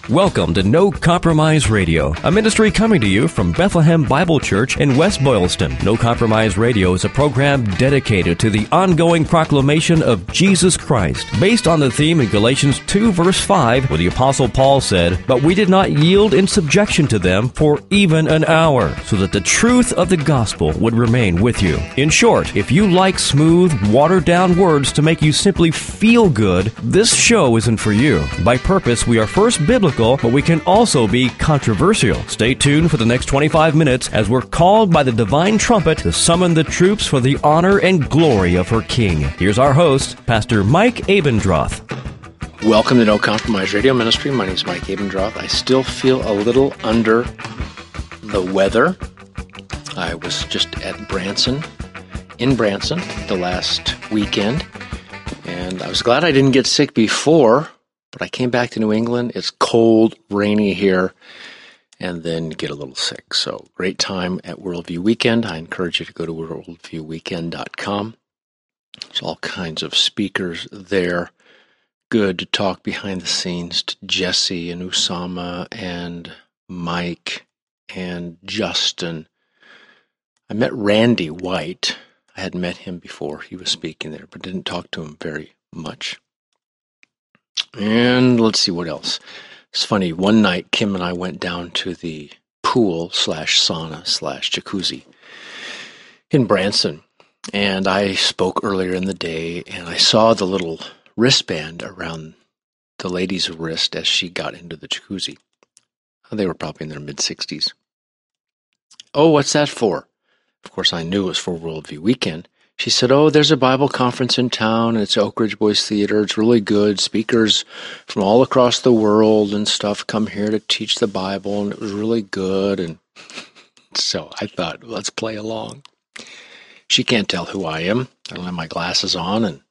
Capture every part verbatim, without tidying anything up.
Welcome to No Compromise Radio, a ministry coming to you from Bethlehem Bible Church in West Boylston. No Compromise Radio is a program dedicated to the ongoing proclamation of Jesus Christ, based on the theme in Galatians two, verse five, where the Apostle Paul said, "But we did not yield in subjection to them for even an hour, so that the truth of the gospel would remain with you." In short, if you like smooth, watered-down words to make you simply feel good, this show isn't for you. By purpose, we are first biblical, but we can also be controversial. Stay tuned for the next twenty-five minutes as we're called by the divine trumpet to summon the troops for the honor and glory of her King. Here's our host, Pastor Mike Abendroth. Welcome to No Compromise Radio Ministry. My name is Mike Abendroth. I still feel a little under the weather. I was just at Branson, in Branson, the last weekend, and I was glad I didn't get sick before. But I came back to New England. It's cold, rainy here, and then get a little sick. So great time at Worldview Weekend. I encourage you to go to worldview weekend dot com. There's all kinds of speakers there. Good to talk behind the scenes to Jesse and Usama and Mike and Justin. I met Randy White. I had met him before he was speaking there, but didn't talk to him very much. And let's see what else. It's funny, one night Kim and I went down to the pool slash sauna slash jacuzzi in Branson. And I spoke earlier in the day, and I saw the little wristband around the lady's wrist as she got into the jacuzzi. They were probably in their mid-sixties. "Oh, what's that for?" Of course, I knew it was for Worldview Weekend. She said, "Oh, there's a Bible conference in town, and it's Oak Ridge Boys Theater. It's really good. Speakers from all across the world and stuff come here to teach the Bible, and it was really good." And so I thought, let's play along. She can't tell who I am. I don't have my glasses on, and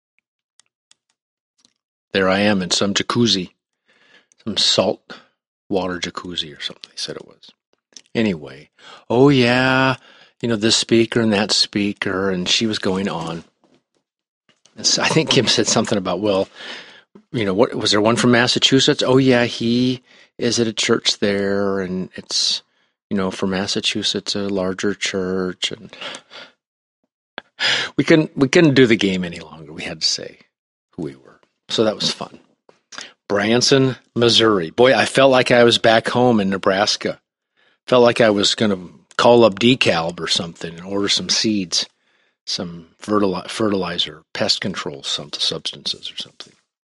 there I am in some jacuzzi, some salt water jacuzzi or something they said it was. Anyway, "Oh, yeah, you know, this speaker and that speaker," and she was going on. And so I think Kim said something about, well, you know, what was there one from Massachusetts? "Oh, yeah, he is at a church there, and it's, you know, for Massachusetts, a larger church." And we couldn't, we couldn't do the game any longer. We had to say who we were. So that was fun. Branson, Missouri. Boy, I felt like I was back home in Nebraska. Felt like I was going to call up DeKalb or something and order some seeds, some fertili- fertilizer, pest control, some substances or something.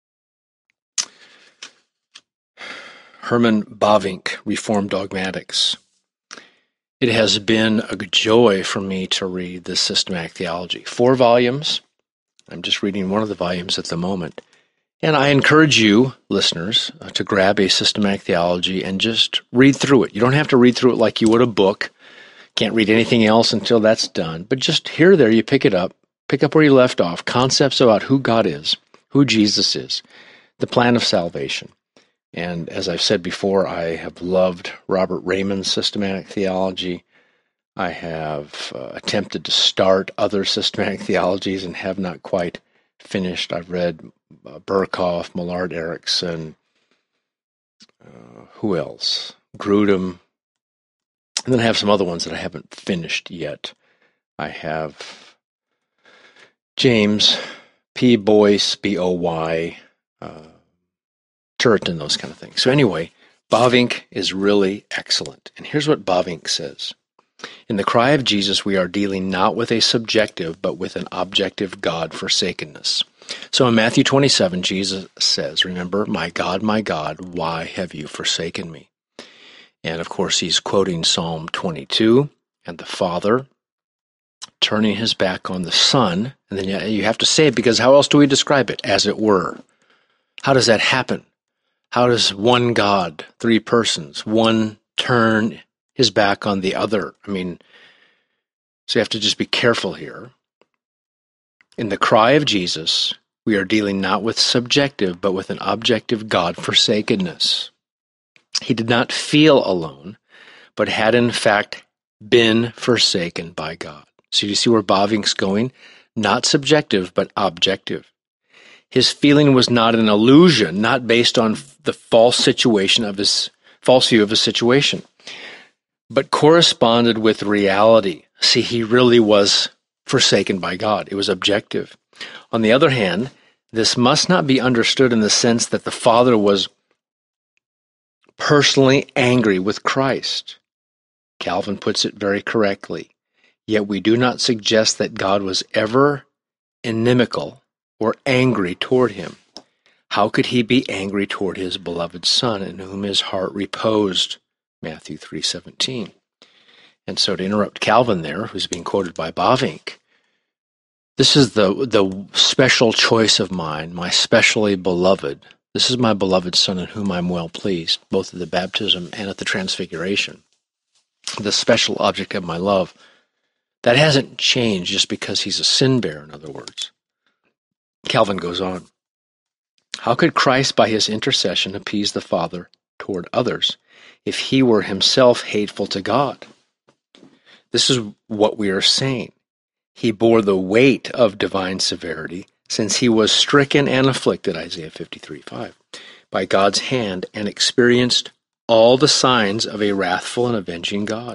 Herman Bavinck, Reformed Dogmatics. It has been a joy for me to read this systematic theology. Four volumes. I'm just reading one of the volumes at the moment. And I encourage you, listeners, uh, to grab a systematic theology and just read through it. You don't have to read through it like you would a book. Can't read anything else until that's done. But just here, there, you pick it up. Pick up where you left off. Concepts about who God is, who Jesus is, the plan of salvation. And as I've said before, I have loved Robert Raymond's systematic theology. I have uh, attempted to start other systematic theologies and have not quite finished. I've read uh, Burkhoff, Millard Erickson, uh, who else? Grudem. And then I have some other ones that I haven't finished yet. I have James P. Boyce, B O Y, uh, Turretin, those kind of things. So anyway, Bavinck is really excellent. And here's what Bavinck says. "In the cry of Jesus, we are dealing not with a subjective, but with an objective God-forsakenness." So in Matthew twenty-seven, Jesus says, "Remember, my God, my God, why have you forsaken me?" And of course, he's quoting Psalm twenty-two, and the Father turning his back on the Son. And then you have to say it, because how else do we describe it? As it were. How does that happen? How does one God, three persons, one turn his back on the other? I mean, so you have to just be careful here. In the cry of Jesus, we are dealing not with subjective, but with an objective God-forsakenness. He did not feel alone, but had in fact been forsaken by God. So you see where Bavinck's going? Not subjective, but objective. His feeling was not an illusion, not based on the false situation of his false view of his situation, but corresponded with reality. See, he really was forsaken by God. It was objective. On the other hand, this must not be understood in the sense that the Father was personally angry with Christ. Calvin puts it very correctly. Yet we do not suggest that God was ever inimical or angry toward him. How could he be angry toward his beloved Son, in whom his heart reposed? Matthew three seventeen. And so to interrupt Calvin there, who's being quoted by Bavinck, this is the, the special choice of mine, my specially beloved. This is my beloved Son in whom I'm well pleased, both at the baptism and at the transfiguration. The special object of my love. That hasn't changed just because he's a sin bearer, in other words. Calvin goes on. How could Christ, by his intercession, appease the Father toward others if he were himself hateful to God? This is what we are saying. He bore the weight of divine severity, since he was stricken and afflicted, Isaiah fifty-three five, by God's hand, and experienced all the signs of a wrathful and avenging God.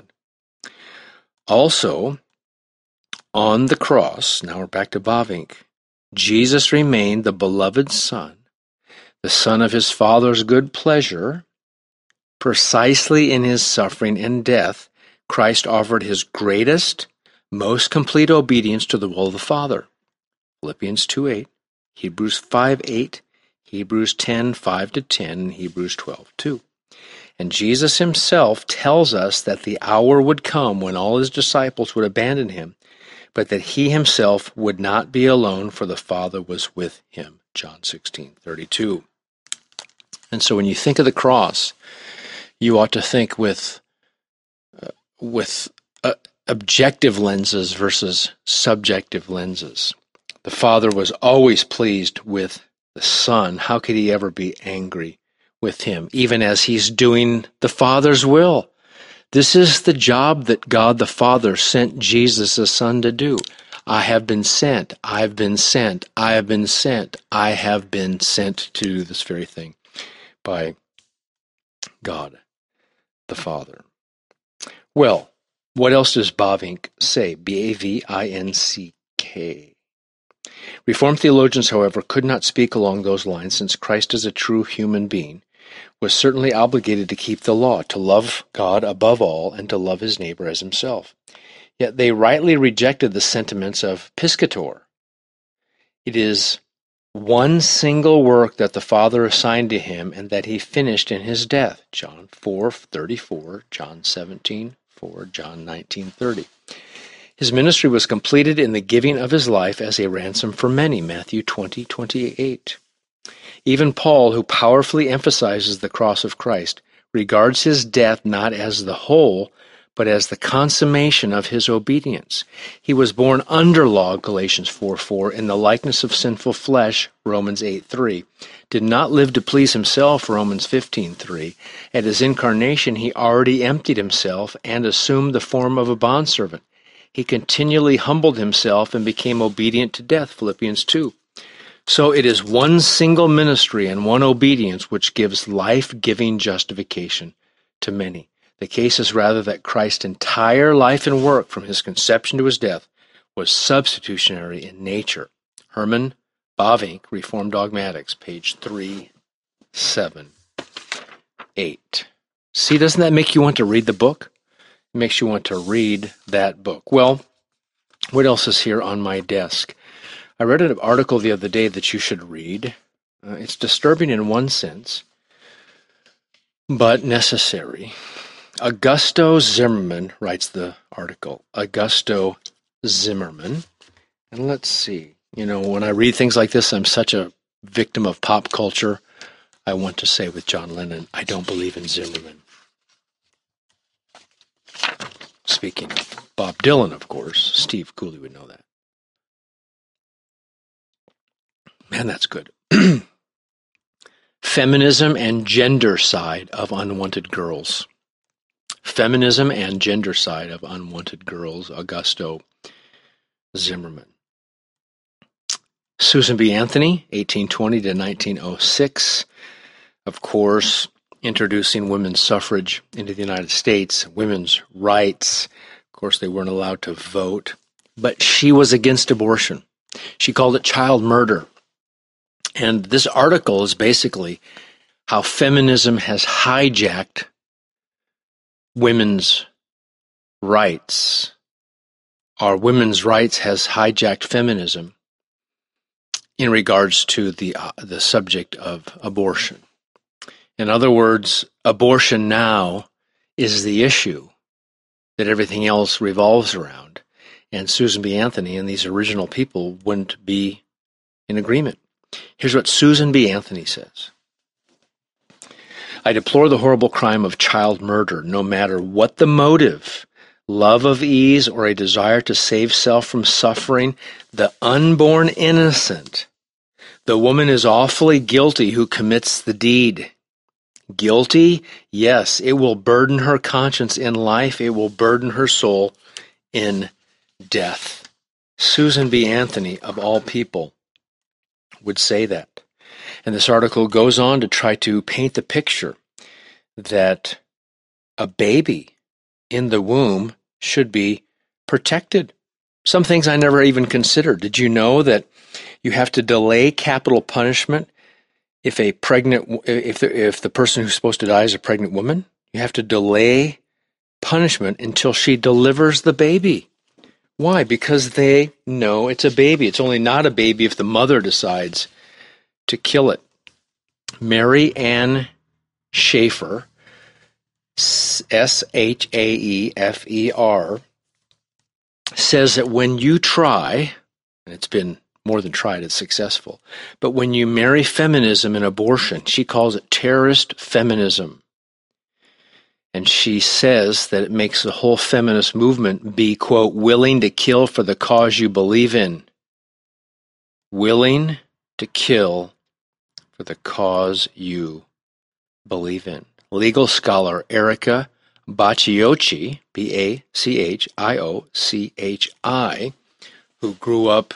Also, on the cross, now we're back to Bavinck, Jesus remained the beloved Son, the Son of his Father's good pleasure. Precisely in his suffering and death, Christ offered his greatest, most complete obedience to the will of the Father. Philippians two eight, Hebrews five eight, Hebrews ten five to ten, and Hebrews twelve two. And Jesus himself tells us that the hour would come when all his disciples would abandon him, but that he himself would not be alone, for the Father was with him. John sixteen thirty-two. And so when you think of the cross, you ought to think with uh, with uh, objective lenses versus subjective lenses. The Father was always pleased with the Son. How could he ever be angry with him, even as he's doing the Father's will? This is the job that God the Father sent Jesus the Son to do. I have been sent, I've been sent, I have been sent, I have been sent to do this very thing by God the Father. Well, what else does Bavinck say? B A V I N C K. Reformed theologians, however, could not speak along those lines, since Christ is a true human being, was certainly obligated to keep the law, to love God above all, and to love his neighbor as himself. Yet they rightly rejected the sentiments of Piscator. It is one single work that the Father assigned to him, and that he finished in his death. John four thirty-four, John seventeen four, John nineteen thirty. His ministry was completed in the giving of his life as a ransom for many. Matthew twenty twenty-eight. Even Paul, who powerfully emphasizes the cross of Christ, regards his death not as the whole, but as the consummation of his obedience. He was born under law, Galatians four four, in the likeness of sinful flesh, Romans eight three, did not live to please himself, Romans fifteen three. At his incarnation, he already emptied himself and assumed the form of a bondservant. He continually humbled himself and became obedient to death, Philippians two. So it is one single ministry and one obedience which gives life-giving justification to many. The case is rather that Christ's entire life and work from his conception to his death was substitutionary in nature. Herman Bavinck, Reformed Dogmatics, page three seventy-eight. See, doesn't that make you want to read the book? It makes you want to read that book. Well, what else is here on my desk? I read an article the other day that you should read. Uh, it's disturbing in one sense, but necessary. Augusto Zimmerman writes the article. Augusto Zimmerman. And let's see. You know, when I read things like this, I'm such a victim of pop culture. I want to say with John Lennon, I don't believe in Zimmerman. Speaking of Bob Dylan, of course, Steve Cooley would know that. Man, that's good. Feminism and gender side of unwanted girls. Feminism and gender side of unwanted girls, Augusto Zimmerman. Susan B. Anthony, eighteen twenty to nineteen oh six, of course, introducing women's suffrage into the United States, women's rights. Of course, they weren't allowed to vote, but she was against abortion. She called it child murder. And this article is basically how feminism has hijacked women's rights. Our women's rights has hijacked feminism in regards to the uh, the subject of abortion. In other words, abortion now is the issue that everything else revolves around. And Susan B. Anthony and these original people wouldn't be in agreement. Here's what Susan B. Anthony says. I deplore the horrible crime of child murder, no matter what the motive, love of ease, or a desire to save self from suffering, the unborn innocent. The woman is awfully guilty who commits the deed. Guilty? Yes, it will burden her conscience in life. It will burden her soul in death. Susan B. Anthony, of all people, would say that. And this article goes on to try to paint the picture that a baby in the womb should be protected. Some things I never even considered. Did you know that you have to delay capital punishment if a pregnant if the, if the person who's supposed to die is a pregnant woman? You have to delay punishment until she delivers the baby. Why? Because they know it's a baby. It's only not a baby if the mother decides to kill it. Mary Ann Schaefer, S H A E F E R, says that when you try, and it's been more than tried, it's successful, but when you marry feminism and abortion, she calls it terrorist feminism. And she says that it makes the whole feminist movement be, quote, willing to kill for the cause you believe in. Willing to kill for the cause you believe in. Legal scholar Erica Bacciocchi, B A C H I O C H I, who grew up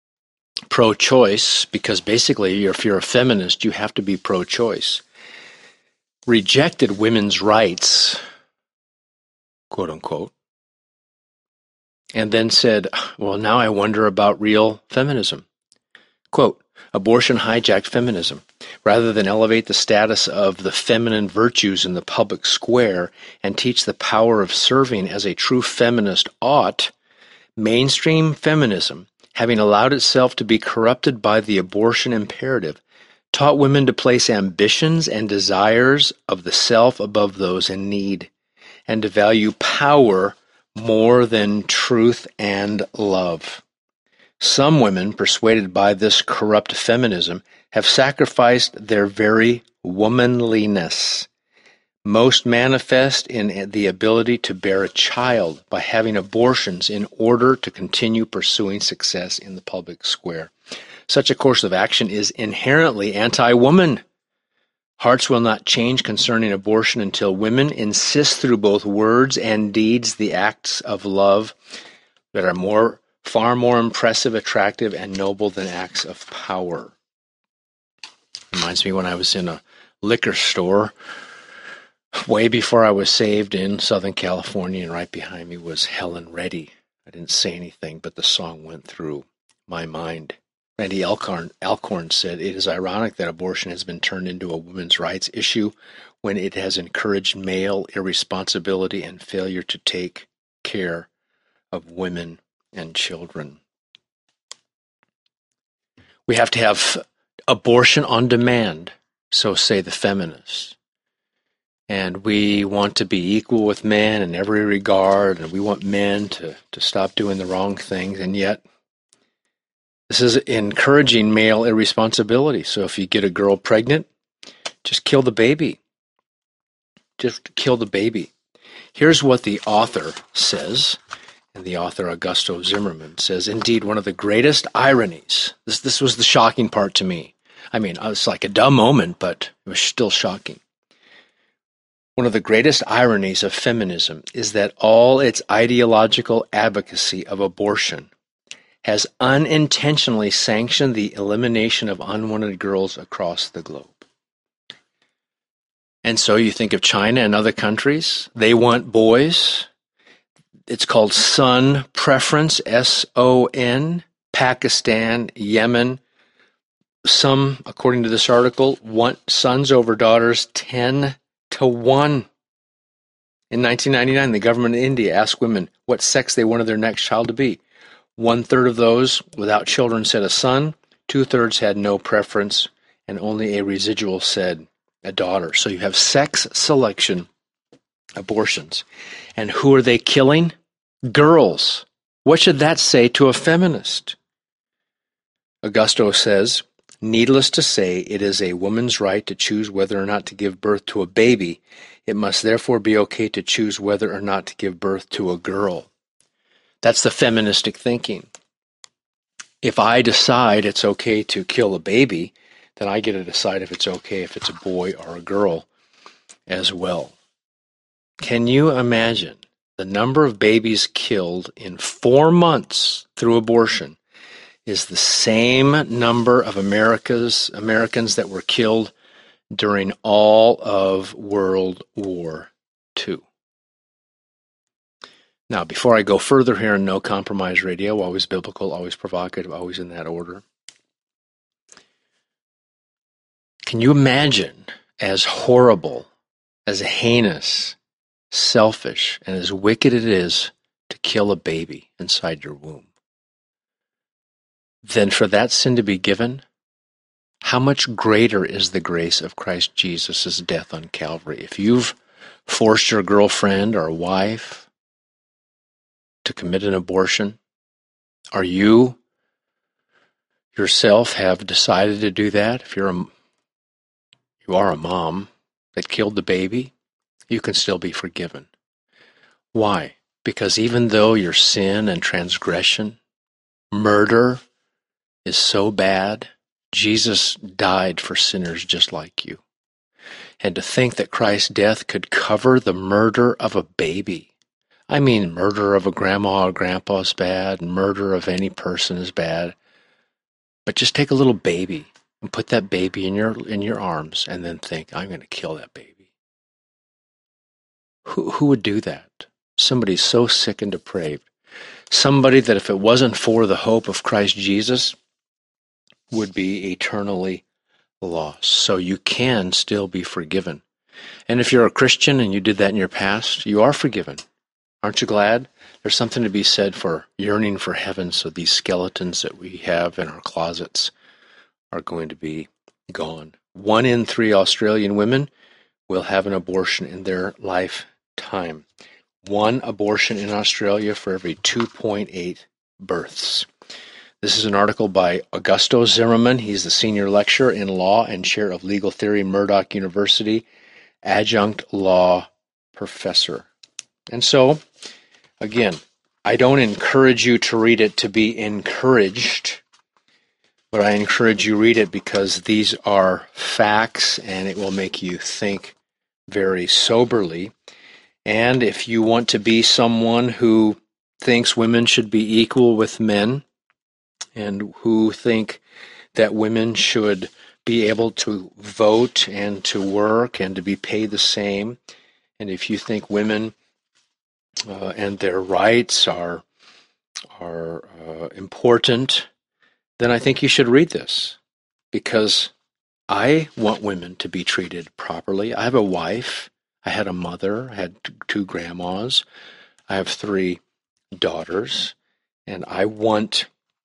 pro-choice, because basically if you're a feminist, you have to be pro-choice, rejected women's rights, quote unquote, and then said, well, now I wonder about real feminism. Quote, abortion hijacked feminism. Rather than elevate the status of the feminine virtues in the public square and teach the power of serving as a true feminist ought, mainstream feminism, having allowed itself to be corrupted by the abortion imperative, taught women to place ambitions and desires of the self above those in need, and to value power more than truth and love. Some women, persuaded by this corrupt feminism, have sacrificed their very womanliness, most manifest in the ability to bear a child by having abortions in order to continue pursuing success in the public square. Such a course of action is inherently anti-woman. Hearts will not change concerning abortion until women insist through both words and deeds the acts of love that are more, far more impressive, attractive, and noble than acts of power. Reminds me when I was in a liquor store way before I was saved in Southern California, and right behind me was Helen Reddy. I didn't say anything, but the song went through my mind. Randy Alcorn, Alcorn said, it is ironic that abortion has been turned into a women's rights issue when it has encouraged male irresponsibility and failure to take care of women and children. We have to have abortion on demand, so say the feminists. And we want to be equal with men in every regard, and we want men to, to stop doing the wrong things, and yet this is encouraging male irresponsibility. So if you get a girl pregnant, just kill the baby. Just kill the baby. Here's what the author says, and the author, Augusto Zimmerman, says, indeed, one of the greatest ironies, this, this was the shocking part to me. I mean, it's like a dumb moment, but it was still shocking. One of the greatest ironies of feminism is that all its ideological advocacy of abortion has unintentionally sanctioned the elimination of unwanted girls across the globe. And so you think of China and other countries, they want boys. It's called son preference, S O N. Pakistan, Yemen. Some, according to this article, want sons over daughters ten to one. In nineteen ninety-nine, the government of India asked women what sex they wanted their next child to be. One-third of those without children said a son, two-thirds had no preference, and only a residual said a daughter. So you have sex selection, abortions. And who are they killing? Girls. What should that say to a feminist? Augusto says, needless to say, it is a woman's right to choose whether or not to give birth to a baby. It must therefore be okay to choose whether or not to give birth to a girl. That's the feministic thinking. If I decide it's okay to kill a baby, then I get to decide if it's okay if it's a boy or a girl as well. Can you imagine the number of babies killed in four months through abortion is the same number of America's Americans that were killed during all of World War Two. Now, before I go further here in No Compromise Radio, always biblical, always provocative, always in that order, can you imagine as horrible, as heinous, selfish, and as wicked it is to kill a baby inside your womb? Then for that sin to be given, how much greater is the grace of Christ Jesus' death on Calvary? If you've forced your girlfriend or wife to commit an abortion, or you yourself have decided to do that, if you're a, you are a mom that killed the baby, you can still be forgiven. Why? Because even though your sin and transgression, murder, is so bad, Jesus died for sinners just like you. And to think that Christ's death could cover the murder of a baby. I mean, murder of a grandma or grandpa is bad, murder of any person is bad. But just take a little baby and put that baby in your in your arms and then think, I'm going to kill that baby. Who, who would do that? Somebody so sick and depraved. Somebody that if it wasn't for the hope of Christ Jesus, would be eternally lost. So you can still be forgiven. And if you're a Christian and you did that in your past, you are forgiven. Aren't you glad? There's something to be said for yearning for heaven, so these skeletons that we have in our closets are going to be gone. One in three Australian women will have an abortion in their lifetime. One abortion in Australia for every two point eight births. This is an article by Augusto Zimmerman. He's the senior lecturer in law and chair of legal theory, Murdoch University, adjunct law professor. And so, again, I don't encourage you to read it to be encouraged, but I encourage you read it because these are facts and it will make you think very soberly. And if you want to be someone who thinks women should be equal with men and who think that women should be able to vote and to work and to be paid the same, and if you think women uh, and their rights are are uh, important, then I think you should read this, because I want women to be treated properly. I have a wife, I had a mother, I had two grandmas, I have three daughters, and I want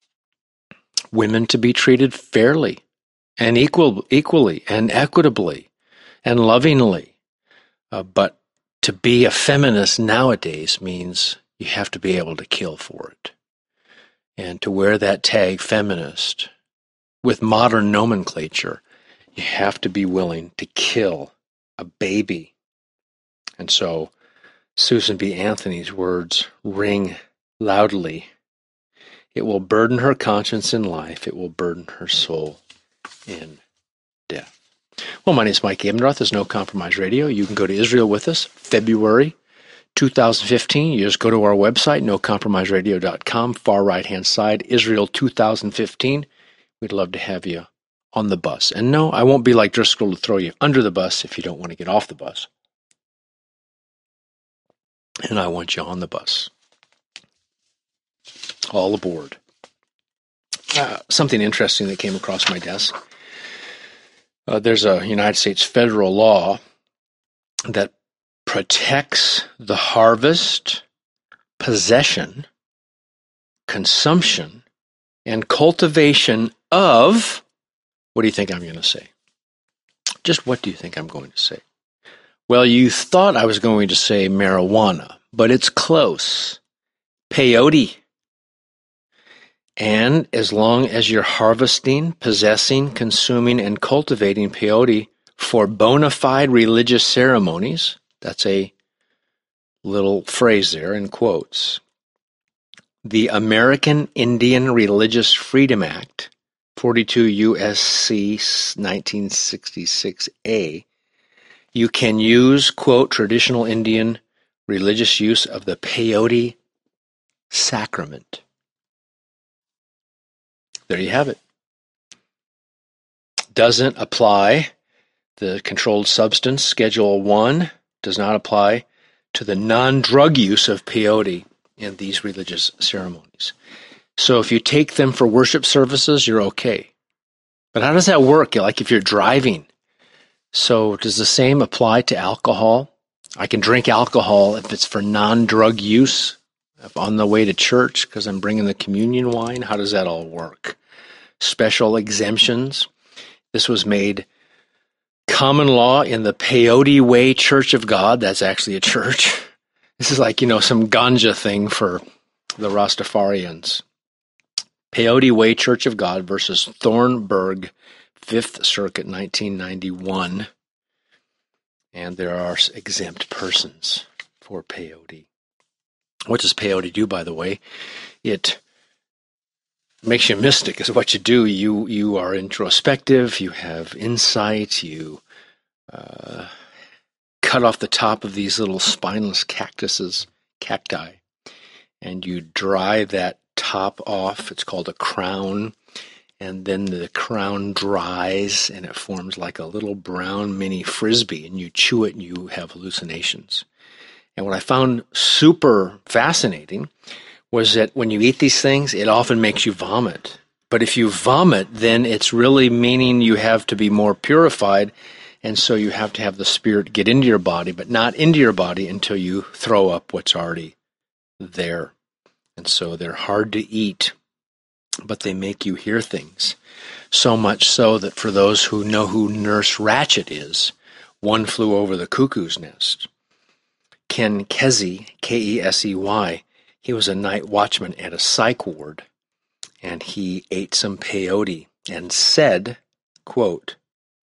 women to be treated fairly and equal, equally and equitably and lovingly. Uh, but to be a feminist nowadays means you have to be able to kill for it. And to wear that tag feminist with modern nomenclature, you have to be willing to kill a baby. And so Susan B. Anthony's words ring loudly. It will burden her conscience in life. It will burden her soul in death. Well, my name is Mike Abendroth. There's No Compromise Radio. You can go to Israel with us, February two thousand fifteen, you just go to our website, no compromise radio dot com, far right-hand side, Israel two thousand fifteen. We'd love to have you on the bus. And no, I won't be like Driscoll to throw you under the bus if you don't want to get off the bus. And I want you on the bus. All aboard. Uh, something interesting that came across my desk. Uh, there's a United States federal law that protects the harvest, possession, consumption, and cultivation of, what do you think I'm going to say? Just what do you think I'm going to say? Well, you thought I was going to say marijuana, but it's close. Peyote. And as long as you're harvesting, possessing, consuming, and cultivating peyote for bona fide religious ceremonies, that's a little phrase there in quotes, the American Indian Religious Freedom Act, forty-two U S C nineteen sixty-six A, you can use, quote, traditional Indian religious use of the peyote sacrament. There you have it. Doesn't apply. The controlled substance, Schedule one, does not apply to the non-drug use of peyote in these religious ceremonies. So if you take them for worship services, you're okay. But how does that work? Like if you're driving. So does the same apply to alcohol? I can drink alcohol if it's for non-drug use if on the way to church because I'm bringing the communion wine. How does that all work? Special exemptions. This was made common law in the Peyote Way Church of God. That's actually a church. This is like, you know, some ganja thing for the Rastafarians. Peyote Way Church of God versus Thornburg, Fifth Circuit, nineteen ninety-one. And there are exempt persons for peyote. What does peyote do, by the way? It makes you mystic is what you do. You you are introspective, you have insight, you uh, cut off the top of these little spineless cactuses, cacti, and you dry that top off. It's called a crown, and then the crown dries and it forms like a little brown mini frisbee, and you chew it and you have hallucinations. And what I found super fascinating was that when you eat these things, it often makes you vomit. But if you vomit, then it's really meaning you have to be more purified, and so you have to have the Spirit get into your body, but not into your body until you throw up what's already there. And so they're hard to eat, but they make you hear things. So much so that for those who know who Nurse Ratched is, One Flew Over the Cuckoo's Nest, Ken Kesey, K E S E Y, he was a night watchman at a psych ward, and he ate some peyote and said, quote,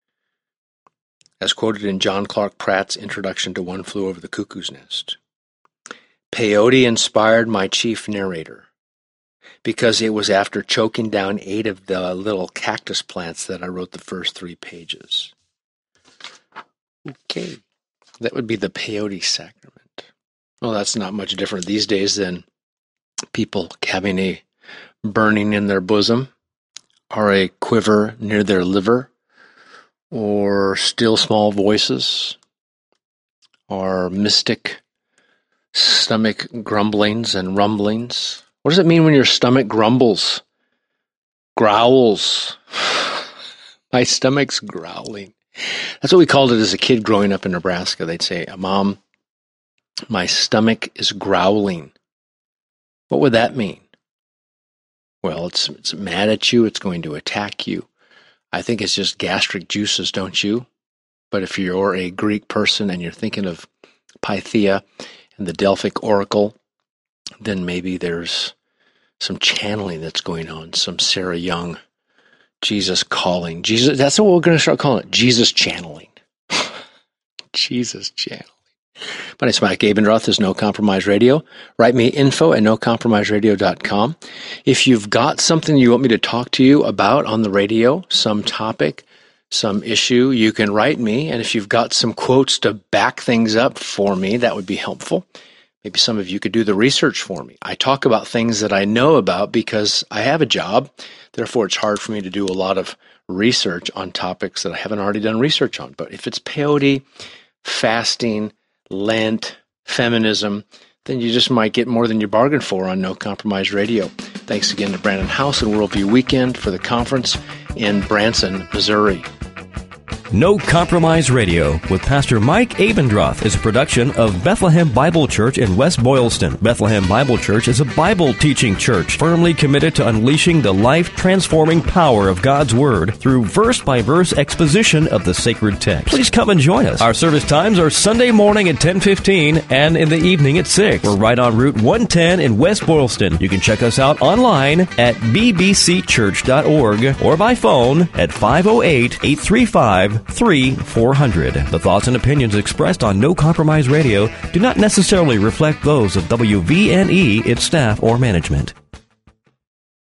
as quoted in John Clark Pratt's introduction to One Flew Over the Cuckoo's Nest, peyote inspired my chief narrator because it was after choking down eight of the little cactus plants that I wrote the first three pages. Okay. That would be the peyote sacrament. Well, that's not much different these days than people having a burning in their bosom or a quiver near their liver or still small voices or mystic stomach grumblings and rumblings. What does it mean when your stomach grumbles, growls? My stomach's growling. That's what we called it as a kid growing up in Nebraska. They'd say, Mom, my stomach is growling. What would that mean? Well, it's it's mad at you. It's going to attack you. I think it's just gastric juices, don't you? But if you're a Greek person and you're thinking of Pythia and the Delphic Oracle, then maybe there's some channeling that's going on, some Sarah Young Jesus calling. Jesus, that's what we're going to start calling it. Jesus channeling. Jesus channeling. My name is Mike Abendroth. This is No Compromise Radio. Write me info at no compromise radio dot com. If you've got something you want me to talk to you about on the radio, some topic, some issue, you can write me. And if you've got some quotes to back things up for me, that would be helpful. Maybe some of you could do the research for me. I talk about things that I know about because I have a job. Therefore, it's hard for me to do a lot of research on topics that I haven't already done research on. But if it's peyote, fasting, Lent, feminism, then you just might get more than you bargained for on No Compromise Radio. Thanks again to Brandon House and Worldview Weekend for the conference in Branson, Missouri. No Compromise Radio with Pastor Mike Abendroth is a production of Bethlehem Bible Church in West Boylston. Bethlehem Bible Church is a Bible-teaching church firmly committed to unleashing the life-transforming power of God's Word through verse-by-verse exposition of the sacred text. Please come and join us. Our service times are Sunday morning at ten fifteen and in the evening at six. We're right on Route one ten in West Boylston. You can check us out online at b b c church dot org or by phone at five oh eight, eight three five, three four hundred. The thoughts and opinions expressed on No Compromise Radio do not necessarily reflect those of W V N E, its staff, or management.